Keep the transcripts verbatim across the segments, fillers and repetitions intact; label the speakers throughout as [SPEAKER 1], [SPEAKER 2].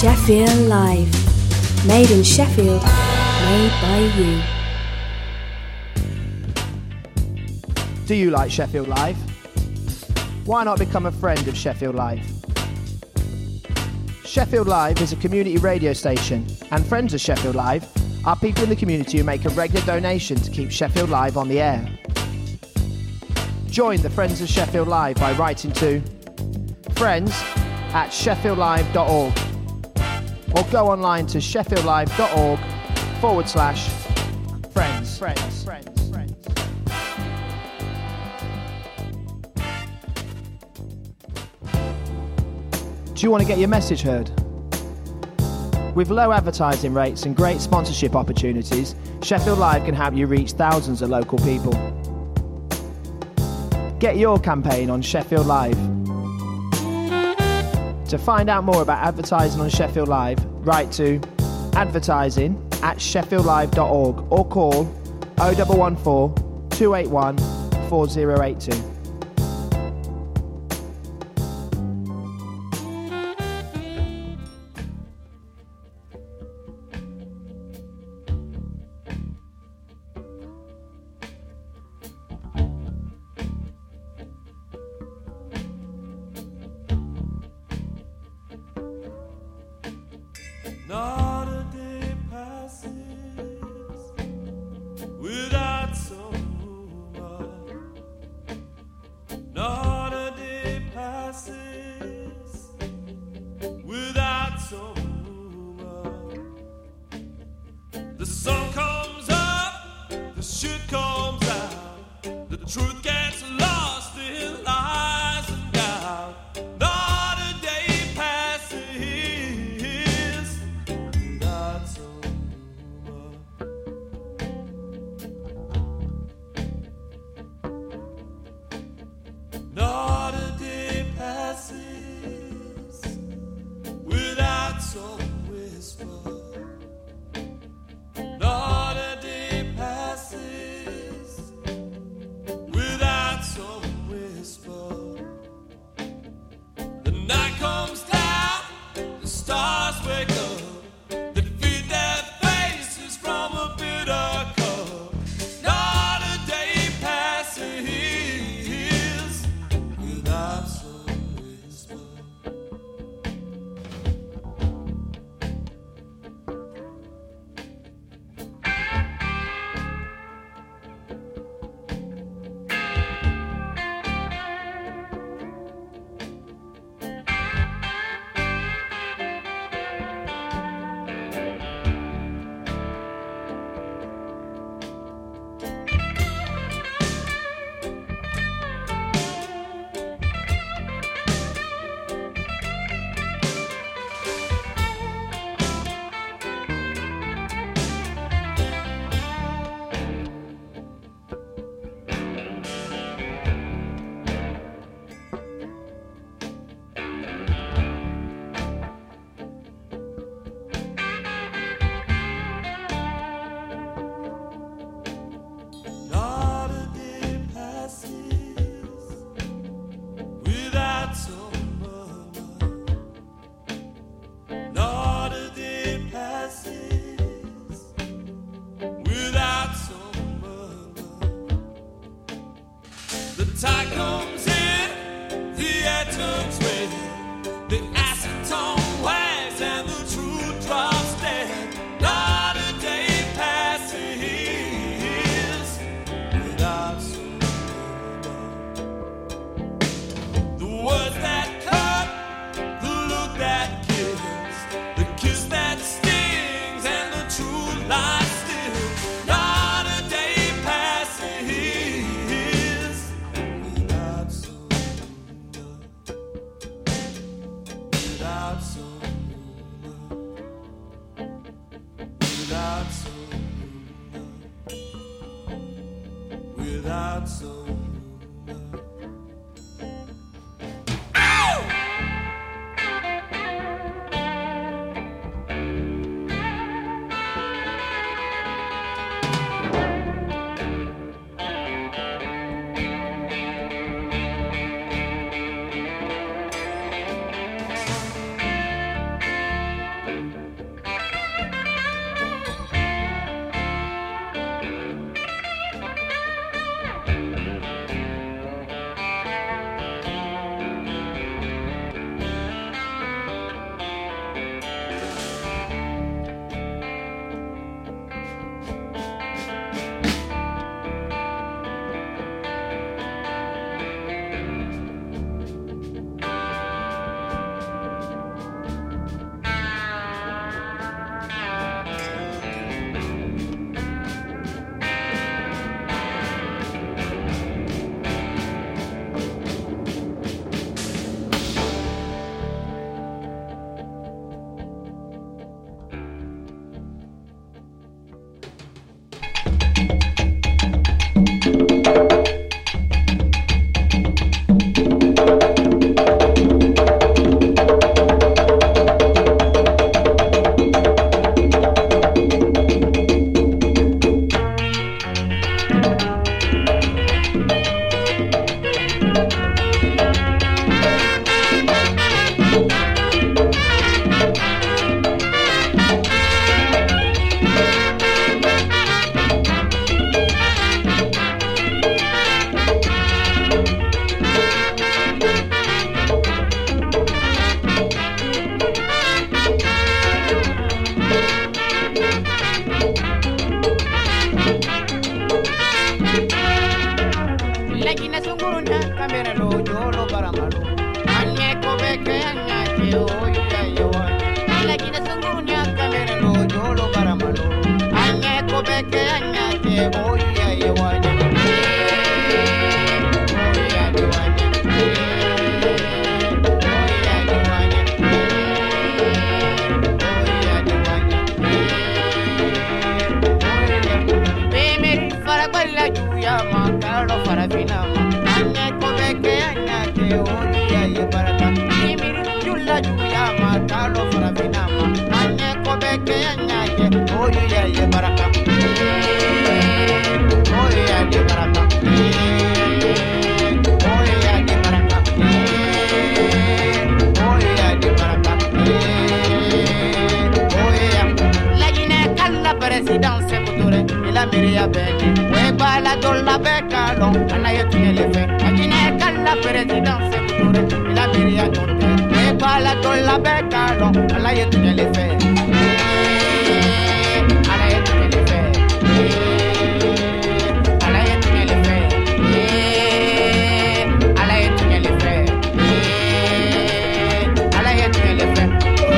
[SPEAKER 1] Sheffield Live. Made in Sheffield, made by you.
[SPEAKER 2] Do you like Sheffield Live? Why not become a friend of Sheffield Live? Sheffield Live is a community radio station, and friends of Sheffield Live are people in the community who make a regular donation to keep Sheffield Live on the air. Join the Friends of Sheffield Live by writing to friends at sheffield live dot org or go online to sheffield live dot org forward slash friends. Friends. Friends. Friends. Do you want to get your message heard? With low advertising rates and great sponsorship opportunities, Sheffield Live can help you reach thousands of local people. Get your campaign on Sheffield Live. To find out more about advertising on Sheffield Live, write to advertising at sheffield live dot org or call oh one one four, two eight one, four oh eight two.
[SPEAKER 3] Not a day passes without some rumor. Not a day passes without some rumor. The sun comes up, the shit comes out, the truth gets lost in lies and doubt. Not a day passes. Not a day passes without some whisper. Not a day passes without some whisper. The night comes down, the stars wake up, they feed their faces from a bitter cup. Not a day passes without some whisper. Not a day passes without some murmur. Not a day passes without some murmur. The tide comes in, the air turns red, the acetone wags and the truth drops dead. Not a day passes without some murmur. The words that cut, the look that kills, the kiss that stings, and the truth lies still. Not a day passes without some murmur. Without some murmur. Without some murmur. Without some murmur.
[SPEAKER 4] Miria bene, we bala dolla becalo, anaye tiene fe. Agine calla presidenza future, la miria donde, we bala dolla becalo, anaye tiene fe. Anaye tiene fe. Anaye tiene fe. Anaye tiene fe. Anaye tiene fe.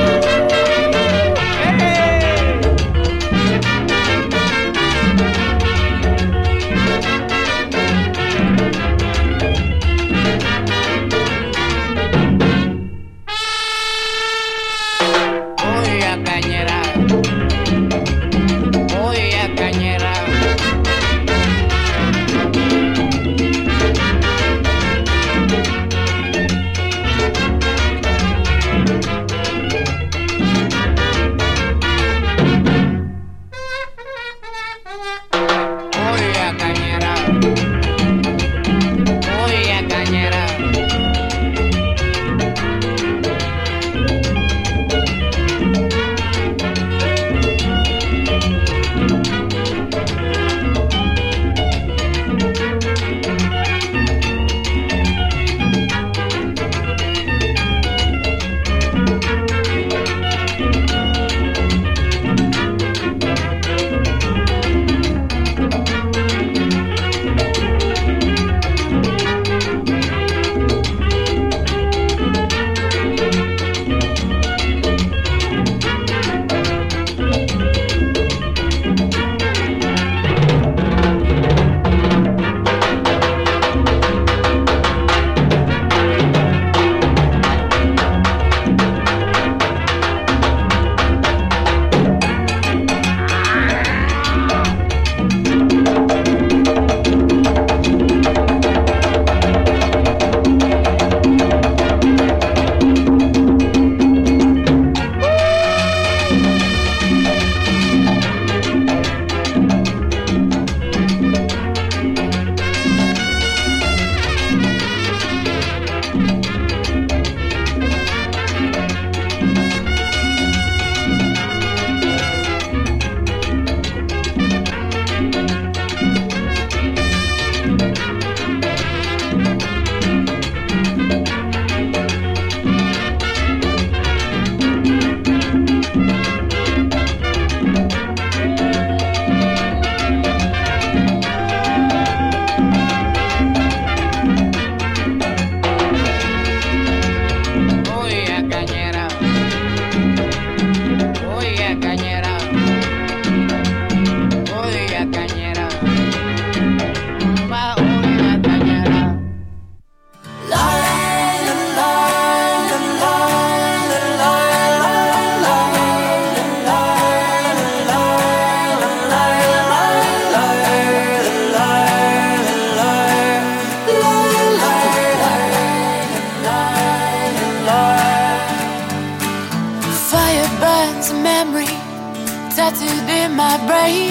[SPEAKER 5] tattooed in my brain.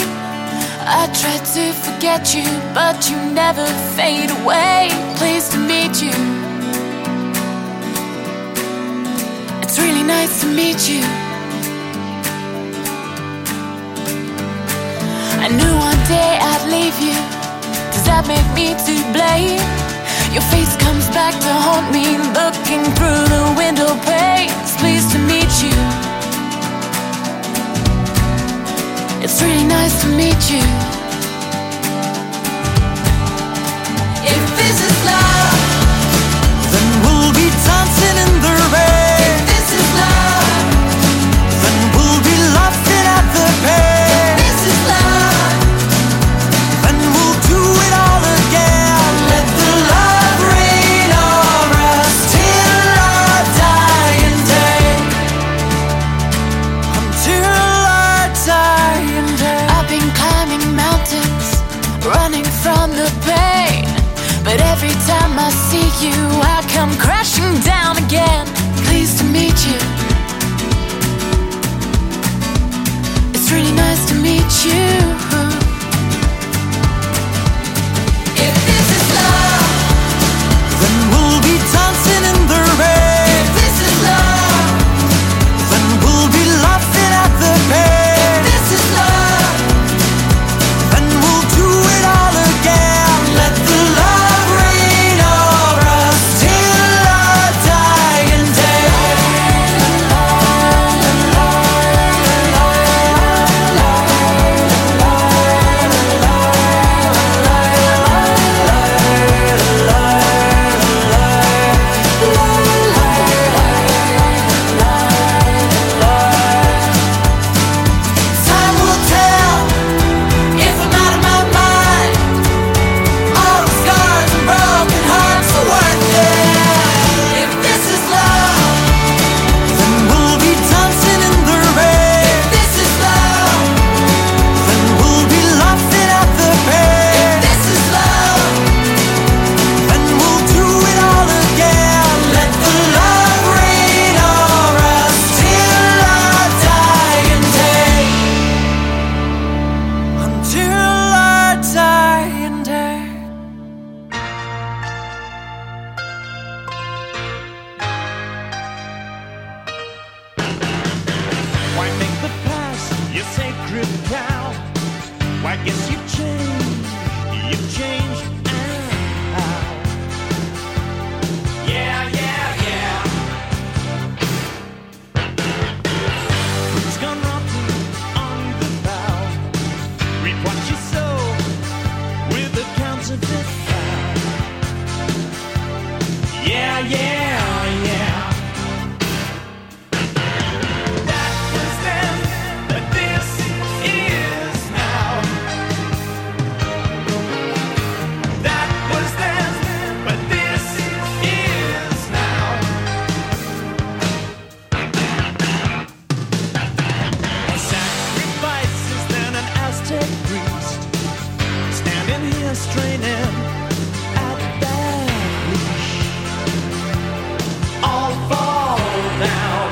[SPEAKER 5] I try to forget you, but you never fade away. Pleased to meet you. It's really nice to meet you. I knew one day I'd leave you. Does that make me to blame? Your face comes back to haunt me, looking through the window panes. Pleased to meet you. It's really nice to meet you. If this is love,
[SPEAKER 3] then we'll be dancing in the rain.
[SPEAKER 5] if this is love,
[SPEAKER 3] Then we'll be laughing at the pain.
[SPEAKER 5] if this is love,
[SPEAKER 3] Then we'll do it all again. Let the love rain over us till our dying day. Until our dying day.
[SPEAKER 5] I've been climbing mountains
[SPEAKER 3] Why make the past your sacred cow? Why guess you've changed, you've changed and how? Yeah, yeah, yeah. Fruit's gone rotten on the bough. Reap what you sow with a counterfeit vow. Yeah, yeah, yeah. That was then, but this is now. That was then, but this is now. Sacrifices than an Aztec priest, standing here straining at that leash. All fall down.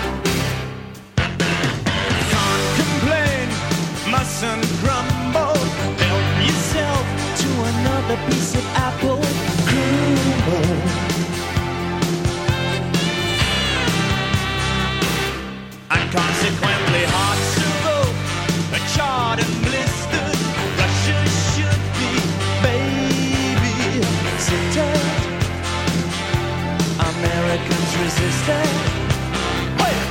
[SPEAKER 3] Can't complain, mustn't grumble. Help yourself to another piece of apple crumble. And consequently hearts of oak are charred and blistered. Russia should be babysitted. Americans resisted. Wait.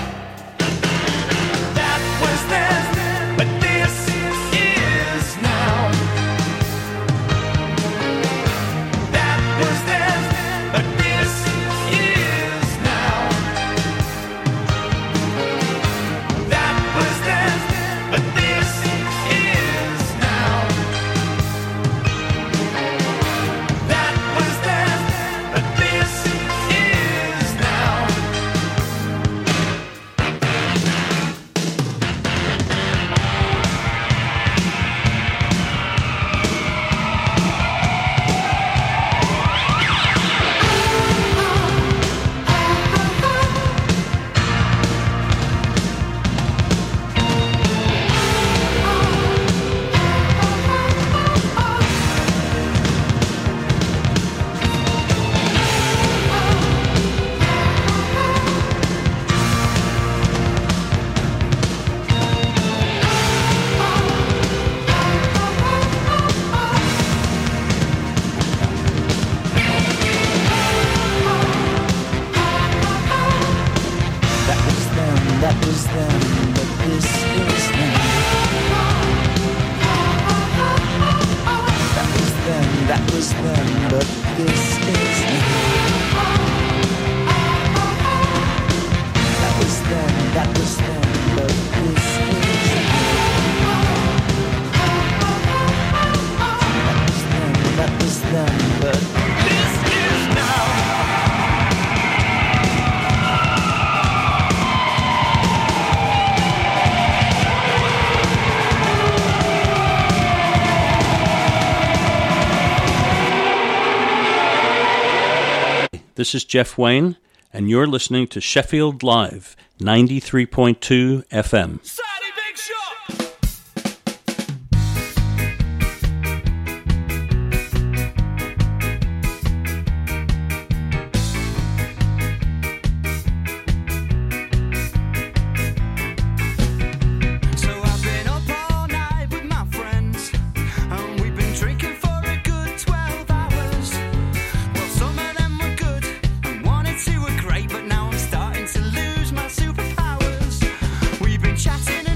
[SPEAKER 3] That was then, but this is now. That was then, but this is now. That was then, but this is now. That was then, but this is now. That was then, that was then, but this is now. That was then, that was then, but this is now. That was then, that was then, but this is now. That was then, that was then, but this is now.
[SPEAKER 6] This is Jeff Wayne, and you're listening to Sheffield Live, ninety-three point two F M.
[SPEAKER 3] Sadie Big Shot! So I've been up all night with my friends, and we've been drinking for a good twelve hours. Well, some of them were good, and one or two were great, but now I'm starting to lose my superpowers. We've been chatting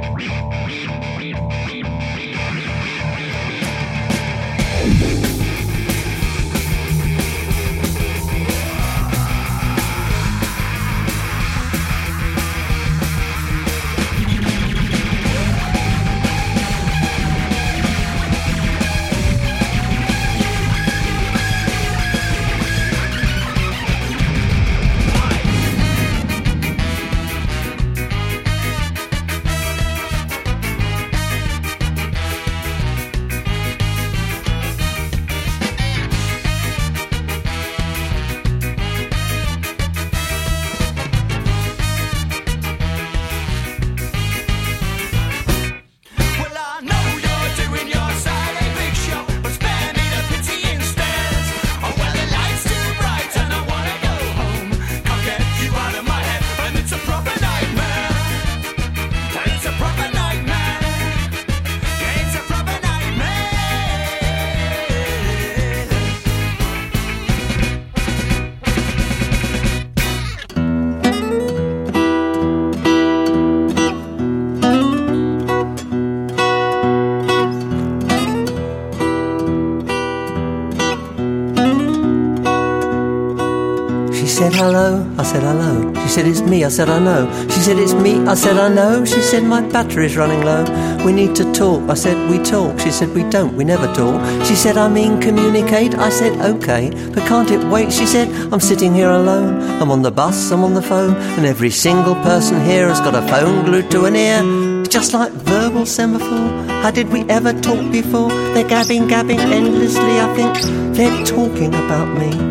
[SPEAKER 7] said hello, I said hello. She said it's me, I said I know. She said it's me, I said I know. She said my battery's running low. We need to talk, I said we talk. She said we don't, we never talk. She said I mean communicate, I said okay, but can't it wait? She said I'm sitting here alone. I'm on the bus, I'm on the phone, and every single person here has got a phone glued to an ear. It's just like verbal semaphore. How did we ever talk before? They're gabbing, gabbing endlessly. I think they're talking about me.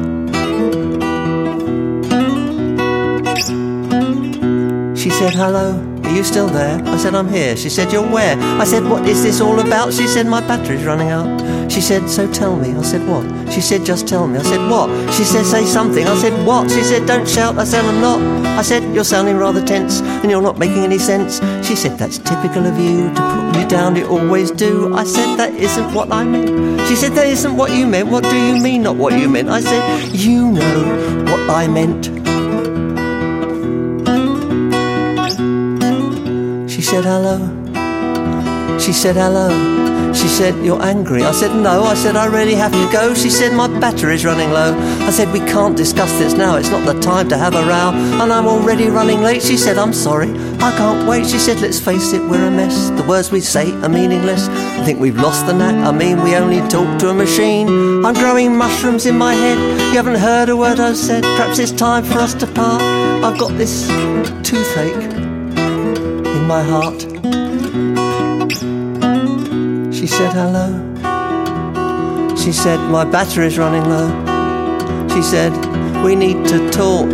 [SPEAKER 7] She said, hello, are you still there? I said, I'm here. She said, you're where? I said, what is this all about? She said, my battery's running out. She said, so tell me. I said, what? She said, just tell me. I said, what? She said, say something. I said, what? She said, don't shout. I said, I'm not. I said, you're sounding rather tense and you're not making any sense. She said, that's typical of you to put me down. You always do. I said, that isn't what I meant. She said, that isn't what you meant. What do you mean, not what you meant? I said, you know what I meant. She said hello. She said hello. She said you're angry. I said no. I said I really have to go. She said my battery's running low. I said we can't discuss this now. It's not the time to have a row, and I'm already running late. She said I'm sorry, I can't wait. She said let's face it, we're a mess. The words we say are meaningless. I think we've lost the knack. I mean we only talk to a machine. I'm growing mushrooms in my head. You haven't heard a word I've said. Perhaps it's time for us to part. I've got this toothache in my heart. She said hello. She said my battery's running low. She said we need to talk.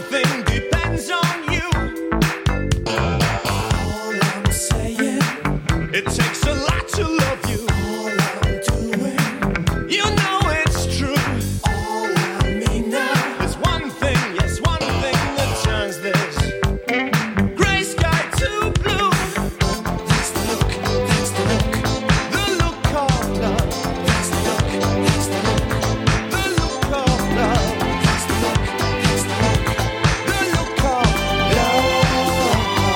[SPEAKER 3] thing depends on you. All I'm saying, it takes a lot to love you. All I'm doing, you know it's true. All I mean now, there's one thing, yes, one thing that turns this gray sky to blue. That's the look, that's the look, the look of love. That's the look, that's the look, the look of love. That's the look, that's the look, the look of love.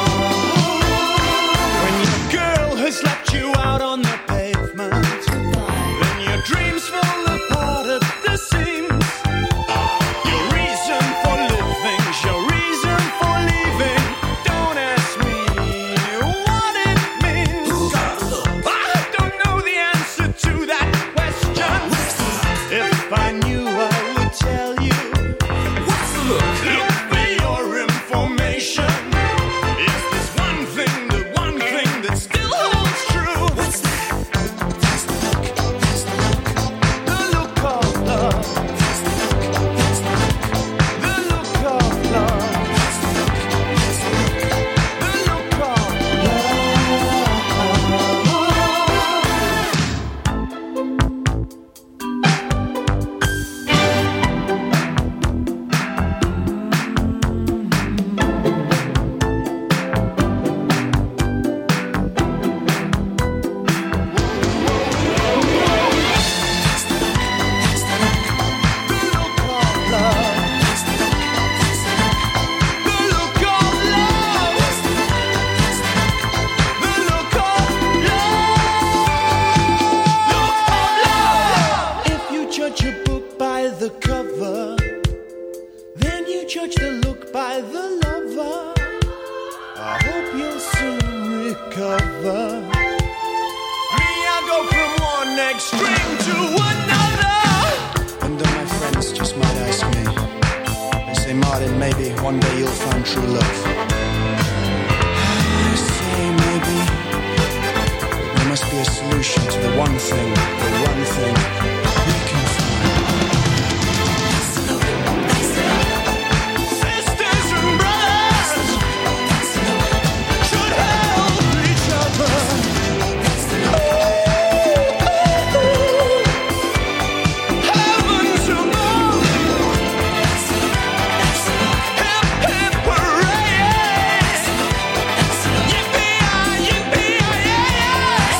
[SPEAKER 3] When your girl has left you out on the pavement, then your dreams fall apart at the seams. Your reason for living, your reason for leaving. Don't ask me what it means. I don't know the answer to that question. If I knew, I would tell you. Look for your information. Is this one thing, the one thing that still holds true? What's that? That's the look, that's the look, the look of love. That's the look, that's the look, the look of love. That's the look, that's the look, the look of if you judge a book by the cover, then you judge the look by the lover. I hope you'll soon recover. Me, I go from one extreme to another.
[SPEAKER 8] And though my friends just might ask me, they say, Martin, maybe one day you'll find true love. I say maybe, but there must be a solution to the one thing, the one thing we can find.
[SPEAKER 3] Sisters and brothers should help each other. Heavens above, hip hip hooray! Yippee-yi, yippee-yi-yay!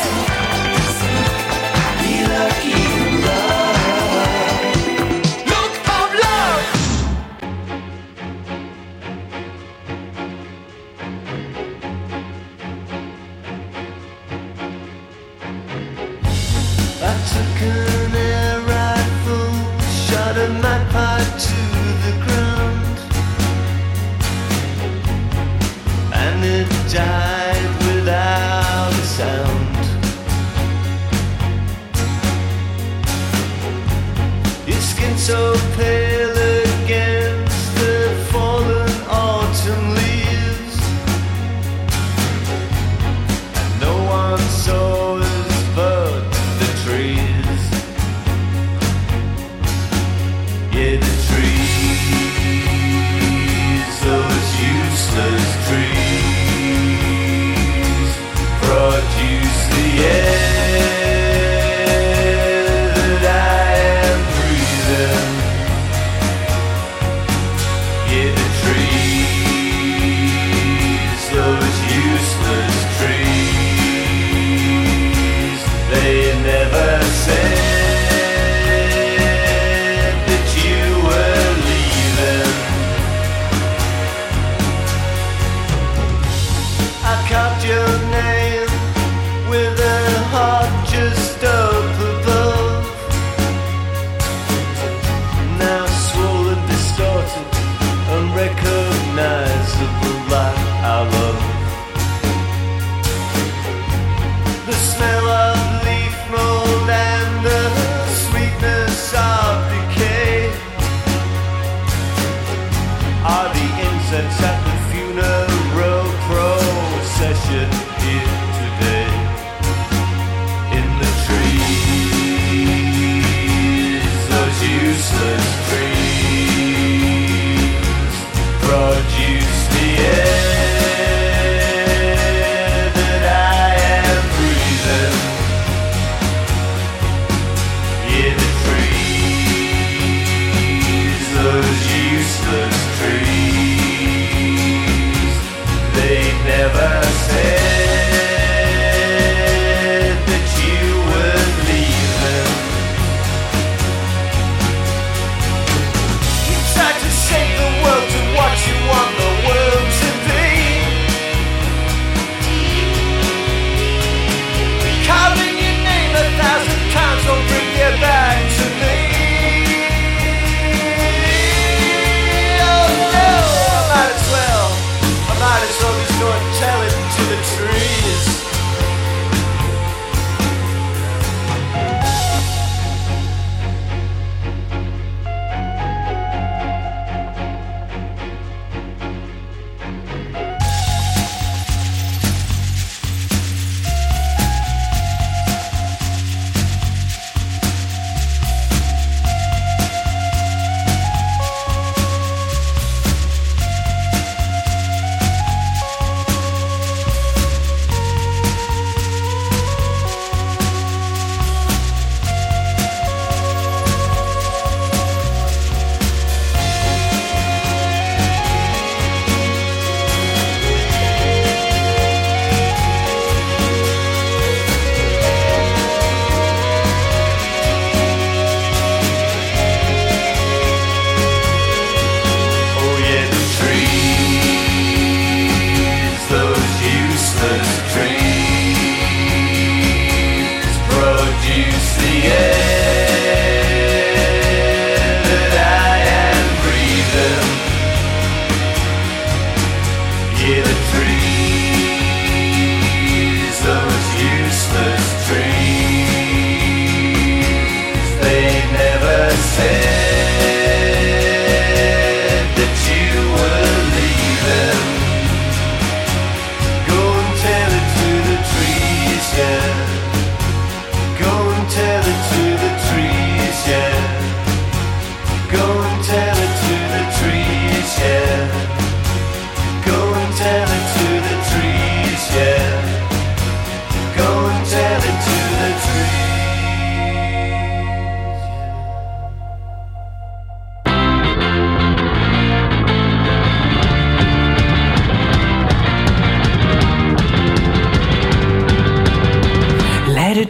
[SPEAKER 3] Be lucky in love. Look of love.
[SPEAKER 7] I took an air rifle, shot a magpie to the ground, and it died without a sound. Your skin so pale against the fallen autumn leaves, and no one saw us but the trees. Yeah, the trees, those useless trees, produce the air that I am breathing. Yeah, the trees, those useless trees, they never said that you were leaving. I carved your name with a heart just up above, now swollen, distorted, unrecognizable like our love. The smell of leaf mold and the sweetness of decay are the incense at the funeral procession here today. In the trees, those useless trees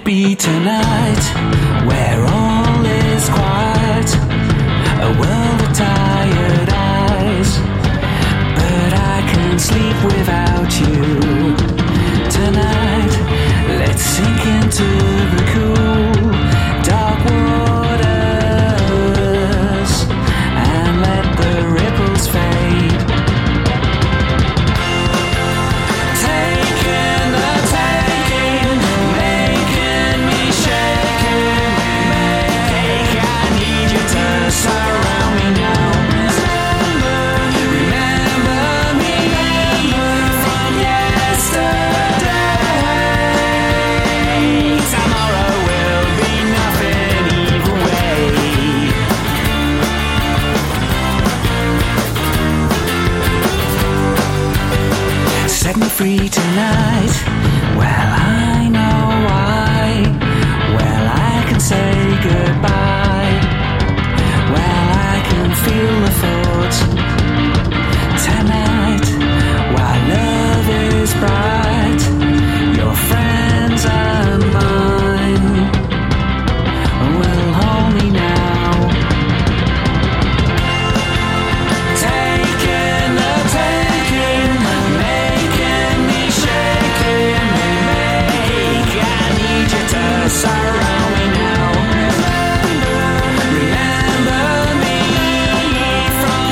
[SPEAKER 9] be tonight, where all is quiet, a world of tired eyes, but I can't sleep without you. Tonight, let's sink into the cool, dark waters and let the ripples fade. Taking the taking, making me shaking, make I need you to surround me now. Remember me from yesterday. Tomorrow will be nothing either way. Set me free tonight. Well, I know why. Well, I can say goodbye. Well, I can feel the thoughts tonight. While love is bright, your friends and mine will hold me now. Taking the taking, making me shaking, make I need you to surround me now. Remember me from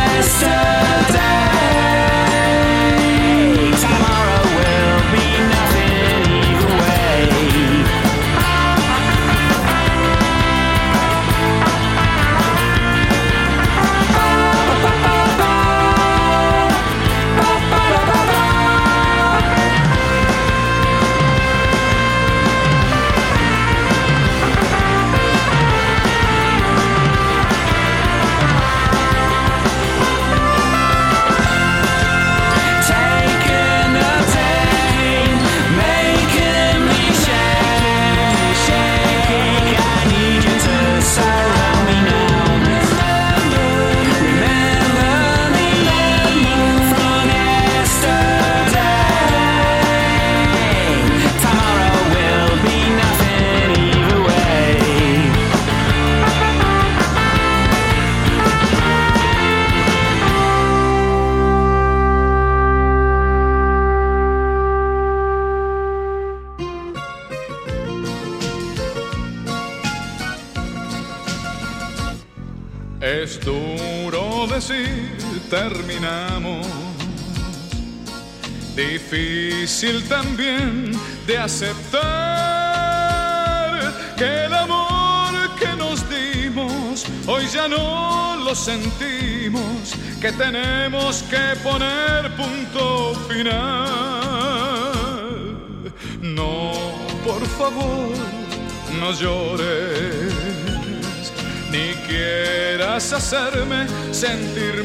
[SPEAKER 9] yesterday. Tomorrow will be nothing either way. Taking the taking, making me shaking, shaking. I need you to surround me now. Remember me from yesterday. Tomorrow will be nothing either way.
[SPEAKER 10] Es duro decir terminamos, difícil también de aceptar que el amor que nos dimos hoy ya no lo sentimos, que tenemos que poner punto final. No, por favor, no llores, ni quieras hacerme sentir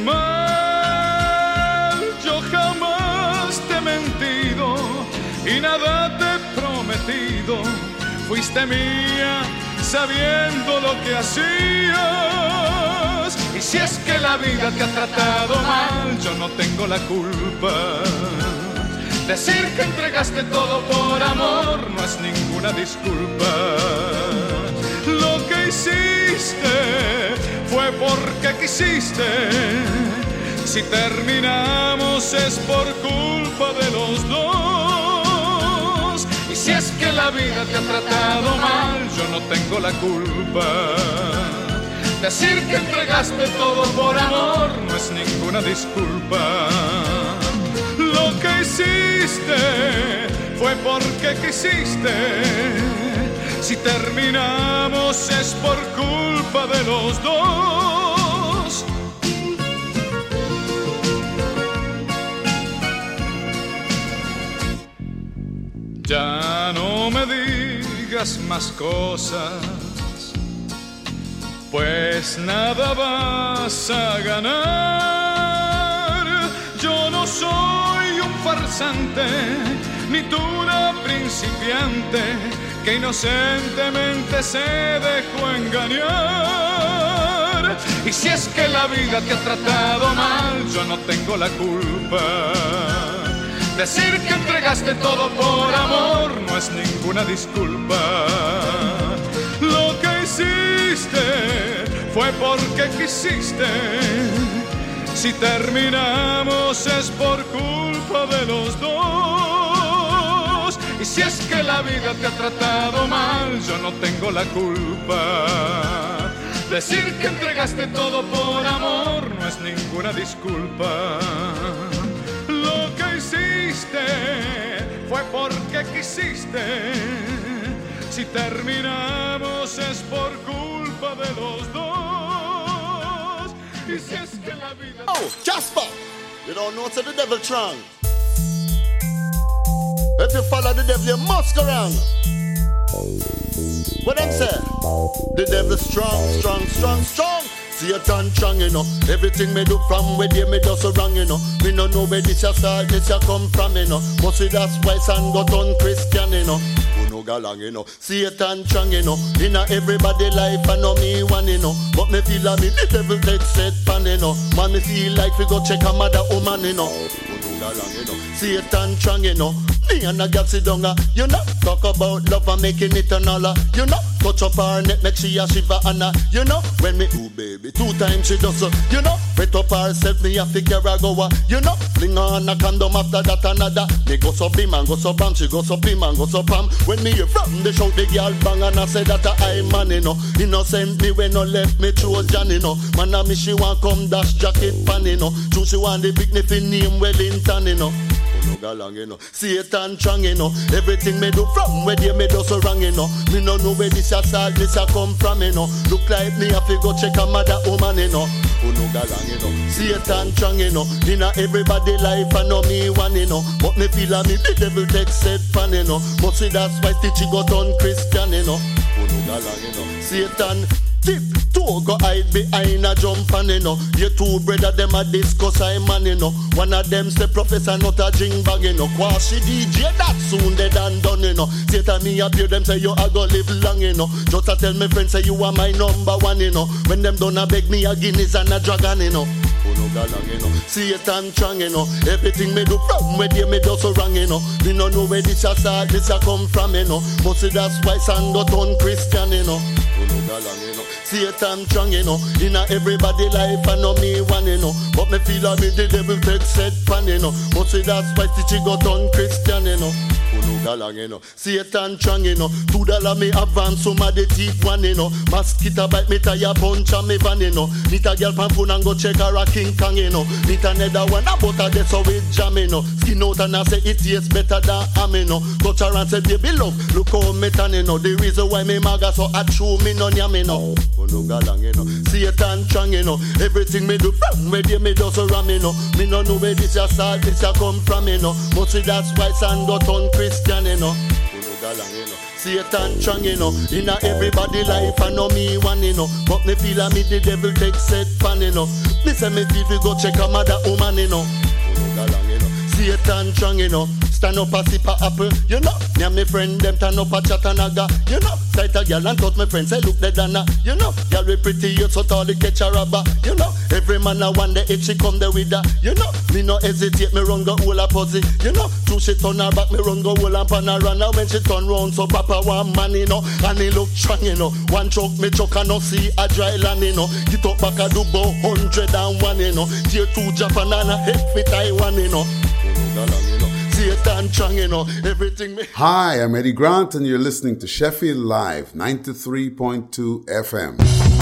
[SPEAKER 10] mal. Yo jamás te he mentido y nada te he prometido. Fuiste mía sabiendo lo que hacías. Y si es que la vida te ha tratado mal, yo no tengo la culpa. Decir que entregaste todo por amor no es ninguna disculpa. Lo que hiciste fue porque quisiste. Si terminamos es por culpa de los dos. Y si es que la vida te ha tratado mal, yo no tengo la culpa. Decir que entregaste todo por amor no es ninguna disculpa. Lo que hiciste fue porque quisiste. Si terminamos es por culpa de los dos. Ya no me digas más cosas, pues nada vas a ganar. Yo no soy un farsante, ni tú la principiante que inocentemente se dejó engañar. Y si es que la vida te ha tratado mal, yo no tengo la culpa. Decir que entregaste todo por amor no es ninguna disculpa. Lo que hiciste fue porque quisiste. Si terminamos es por culpa de los dos. Y si es que la vida te ha tratado mal, yo no tengo la culpa. Decir que entregaste todo por amor no es ninguna disculpa. Lo que hiciste fue porque quisiste. Si terminamos es por culpa de los dos. Y si es que la vida...
[SPEAKER 11] Oh, Jasper! You don't know to the devil strong. If you follow the devil, you must go wrong. What them say? The devil strong, strong, strong, strong. Satan strong, you know. Everything me do from where they me do so wrong, you know. Me no know where this a start, this a come from, you know. Must see that's why son got on Christian, you know. Who no go along, you know. Satan strong, you know. In a everybody life, I know me one, you know. But me feel like me the devil take set pan, you know. Man, me feel like we go check a mother woman, you know. Who no go along, you know. Satan strong, you know. Me and a girl sit down, uh, you know. Talk about love and making it an all, uh, you know. Touch up her neck, make she a shiver and uh, you know. When me, ooh baby, two times she does, uh, you know. Wet up herself, me a figure a go, uh, you know. Fling on a condom after that another. Me go so bim and go so bam, she go so bim and go so pam. When me hear from the shout, the girl bang and I say that I man, you know. Innocent me when no left me through Johnny, you know. Man a me she want come dash jacket pan, you know. True she want the big niffy name Wellington, you know. No go along, you know. Satan strong, you know. Everything me do from where they me do so wrong, you know. Me no know where this a start, this a come from, you know. Look like me have to go check a mother woman, you know. Who no go along, you know. Satan strong, you know. In a everybody life, I know me one, you know. But me feel like me the devil take set fan, you know. But see that's why Stitchy got on Christian, you know. Who no go along, you know. Satan tip two go hide behind a jump and you know. Your two brother them a discuss I man, you know. One of them say professor not a jing bag, you know. Quashi D J that soon dead and done, you know. Say to me appear them say you a go live long, you know. Just a tell me friends say you are my number one, you know. When them done a beg me a Guinness and a dragon, you know. Who no go along, you know. Satan strong, you know. Everything me do from where they me do so wrong, you know. Me no know where this a start, this a come from, you know. But see that's why son got on Christian, you know. Who no go along, you know. Satan strong, you know. In a everybody life, I know me one, you know. But me feel like me the devil take set pan, you know. But see that's why Stitchy got on Christian, you know. Who no go along, you know. Satan strong, you know. Two dollar me advance, some of the teeth one, you know. Mosquito bite me tire punch and me van, you know. Meet a girl pan phone and go check her a King Kong, you know. Meet another one about a death so with jam, you know. Skin out and I say it tastes better than ham, you know. Touch her and say baby love, look how me tan, you know. The reason why me maga so I chew me no yam, you know. Who no go along, you know. Satan strong, you know. Everything me do from where they me do so ram, you know. Me no know where this a start, this a come from, you know. But see that's why son got on Christian, you know. Who no go along, you know. Satan strong, you know. In a everybody life, I know me one, you know. But me feel like me the devil take set fan, you know. Me say me feel we go check a mother woman, you know. Who no go along, you know. Satan strong, you know. Stand up a sip a apple, you know. Me and me friend them turn up a chatanaga, you know. Sight a girl and touch my friend say look dead and you know. Girl we pretty you so tall they catch a rubber, you know. Every man a wonder if she come there with her, you know. Me no hesitate, me run go hold a pussy, you know. True she turn her back, me run go hold and pan her run. Now when she turn round so papa one man, you know. And he look strong, you know. One choke me choke and no see a dry land, you know. Get up back a do about hundred and one, you know. Tier two Japan and a head fit Taiwan, you know.
[SPEAKER 12] Hi, I'm Eddie Grant, and you're listening to Sheffield Live, ninety-three point two F M.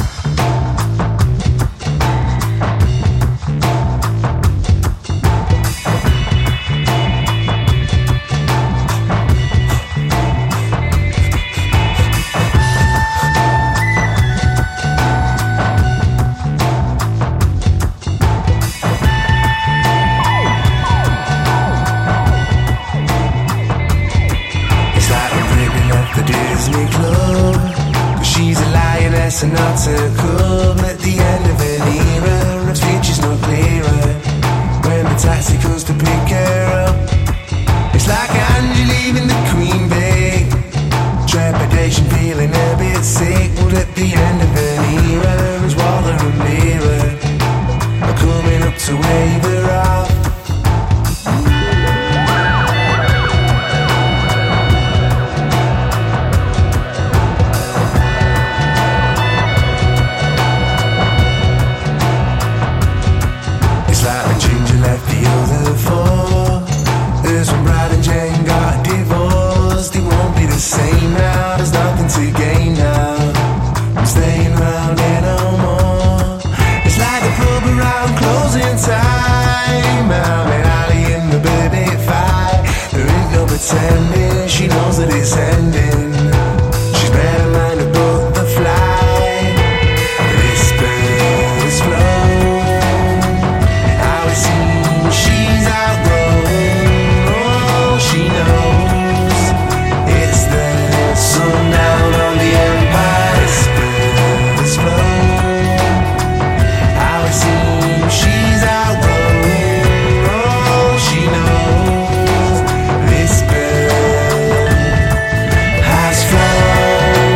[SPEAKER 9] And not so cool. At the end of an era, her future's not clearer. When the taxi goes to pick her up, it's like Angie leaving the Queen Bee. Trepidation, feeling a bit sick. Well, at the end of an era, as Waller and Mira are coming up to wave her off. pretending she knows that it's ending. She's better mind to book the flight. This bird is flown. How it seems she's outgrown. Oh, she knows it's the sundown on the empire. This bird is flown. How it seems she's outgrown. Oh, she knows this bird has flown.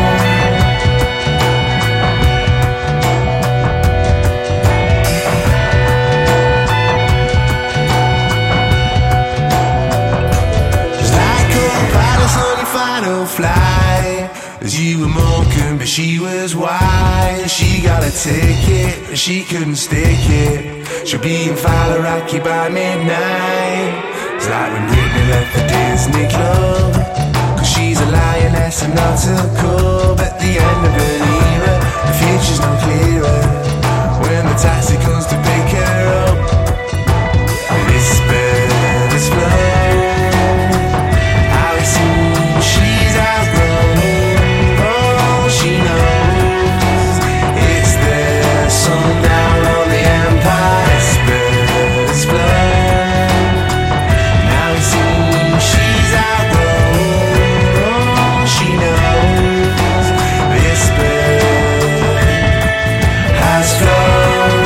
[SPEAKER 9] Just like co-pilots on your final flight, as you were milking, but she was wise. She got a ticket, but she couldn't stick it. She'll be in Fowler Rocky by midnight. It's like when Britney left the Disney Club, cause she's a lioness and not a cub. At the end of an era, the future's no clearer. When the taxi comes to pick her up, this bird is flown. How it seems she's outgrown. Oh, she knows it's the sundown on the empire. This bird is flown. Now it seems she's outgrown. Oh, she knows this bird has flown.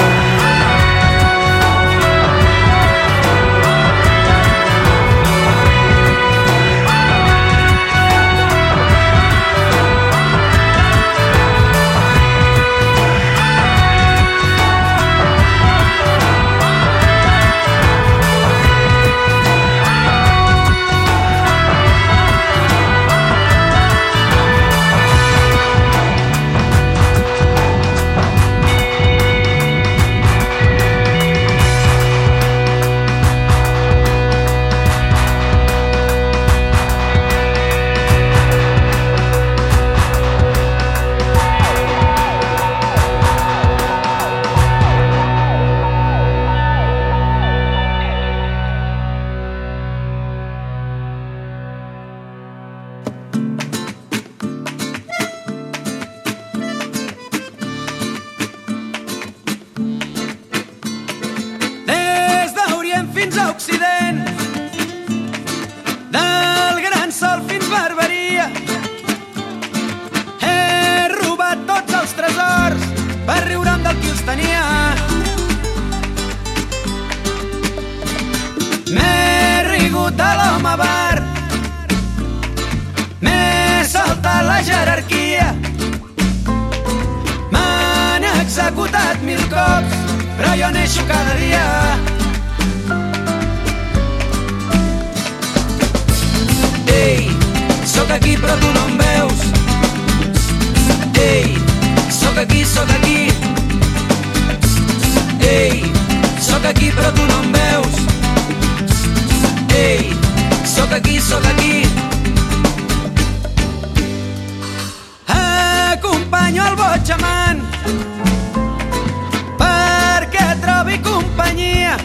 [SPEAKER 3] Des d'Orient fins a Occident, del Gran Sol fins Barberia, he robat tots els tresors per riure'm del qui els tenia. M'he rigut a l'home bar, m'he saltat la jerarquia, m'han executat mil cops, però jo neixo cada dia. Ei, sóc aquí però tu no em veus. Ei, sóc aquí, sóc aquí. Ei, sóc aquí però tu no em veus. Ei, sóc aquí, sóc aquí. Acompanyo el boig amant perquè trobi companyia.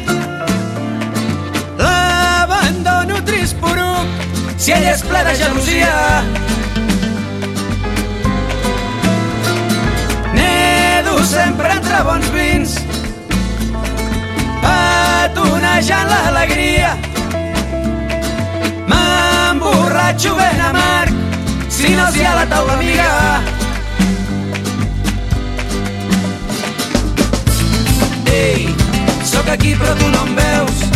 [SPEAKER 3] L'abandono trist poruc si ell és ple de gelosia. Nedo sempre entre bons vins, patonejant l'alegria. M'emborratxo ben amarg si no els hi ha la taula amiga. Ei, sóc aquí però tu no em veus.